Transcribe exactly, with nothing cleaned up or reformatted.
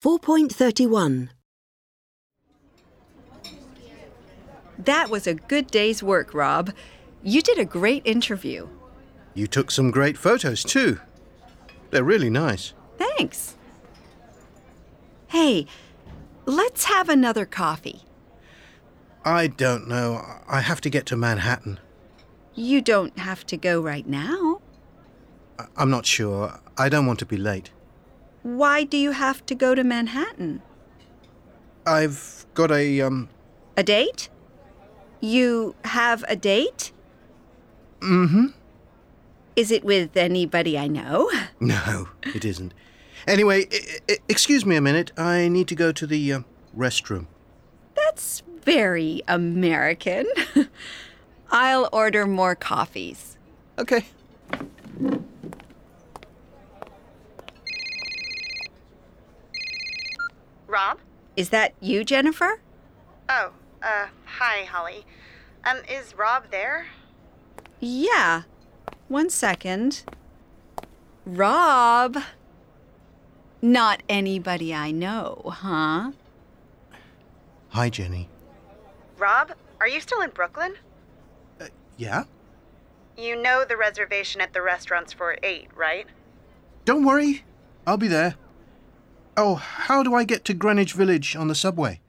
four point thirty-one. That was a good day's work, Rob. You did a great interview. You took some great photos, too. They're really nice. Thanks. Hey, let's have another coffee. I don't know. I have to get to Manhattan. You don't have to go right now. I- I'm not sure. I don't want to be late. Why do you have to go to Manhattan? I've got a, um... A date? You have a date? Mm-hmm. Is it with anybody I know? No, it isn't. Anyway, I- I- excuse me a minute. I need to go to the uh, restroom. That's very American. I'll order more coffees. Okay. Rob? Is that you, Jennifer? Oh, uh, hi, Holly. Um, is Rob there? Yeah. One second. Rob. Not anybody I know, huh? Hi, Jenny. Rob, are you still in Brooklyn? Uh, yeah? You know the reservation at the restaurant's for eight, right? Don't worry. I'll be there. Oh, how do I get to Greenwich Village on the subway?